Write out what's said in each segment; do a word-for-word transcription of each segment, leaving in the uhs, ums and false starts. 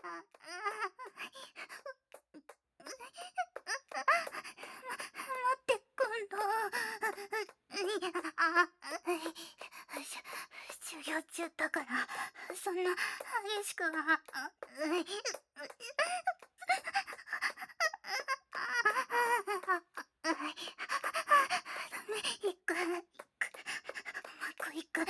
って今度。あ、し授業中だからそんな激しくは。いく、いく、うまくいく、いく。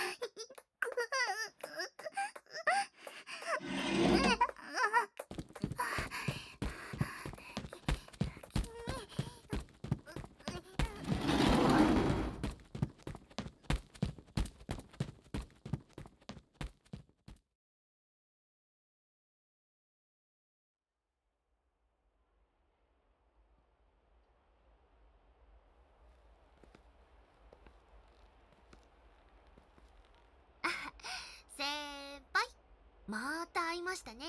先輩、また会いましたね。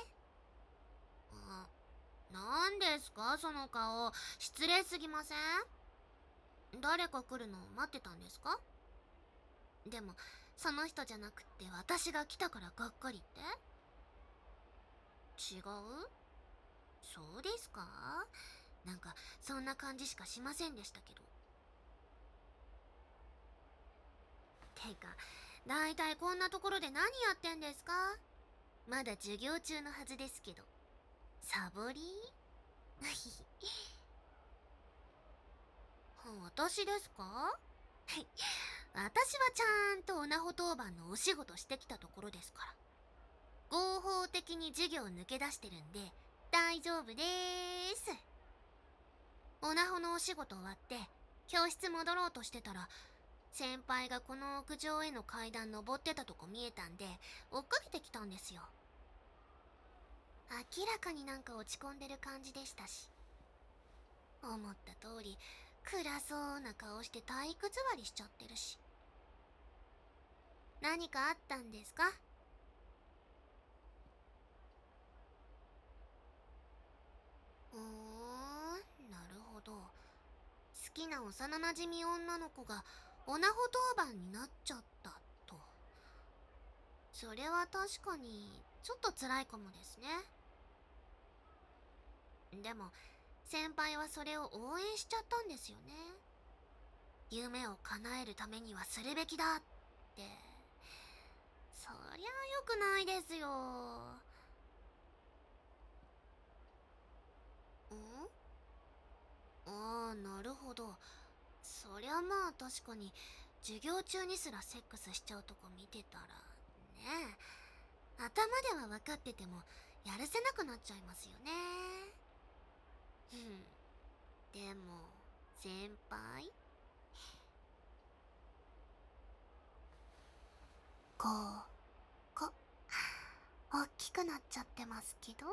あ、なんですかその顔。失礼すぎません？誰か来るの待ってたんですか？でもその人じゃなくって私が来たからがっかりって？違う？そうですか？なんかそんな感じしかしませんでしたけど。てか、だいたいこんなところで何やってんですか？まだ授業中のはずですけど。サボり？私ですか？はい。私はちゃんとオナホ当番のお仕事してきたところですから。合法的に授業抜け出してるんで大丈夫でーす。オナホのお仕事終わって教室戻ろうとしてたら、先輩がこの屋上への階段登ってたとこ見えたんで追っかけてきたんですよ。明らかになんか落ち込んでる感じでしたし、思った通り暗そうな顔して体育座りしちゃってるし。何かあったんですか？ふーん、なるほど。好きな幼なじみ女の子がオナホ当番になっちゃったと。それは確かにちょっと辛いかもですね。でも先輩はそれを応援しちゃったんですよね。夢を叶えるためにはするべきだって。そりゃ良くないですよ。ん？ああ、なるほど。そりゃまあ確かに授業中にすらセックスしちゃうとこ見てたらねえ、頭では分かっててもやるせなくなっちゃいますよね。うん。でも先輩、こうこ大きくなっちゃってますけど、好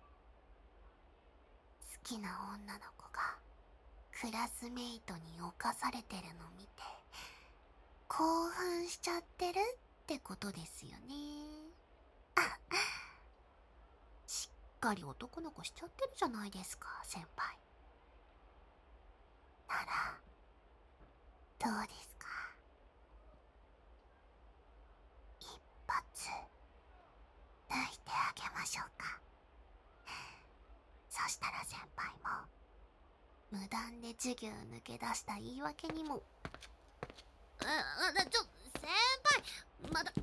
きな女の子がクラスメイトに侵されてるの見て興奮しちゃってるってことですよね。あ、しっかり男の子しちゃってるじゃないですか先輩。ならどうですか？一発抜いてあげましょうか。そしたら先輩も無断で授業抜け出した言い訳にも。あ、あ、ちょ、先輩、まだ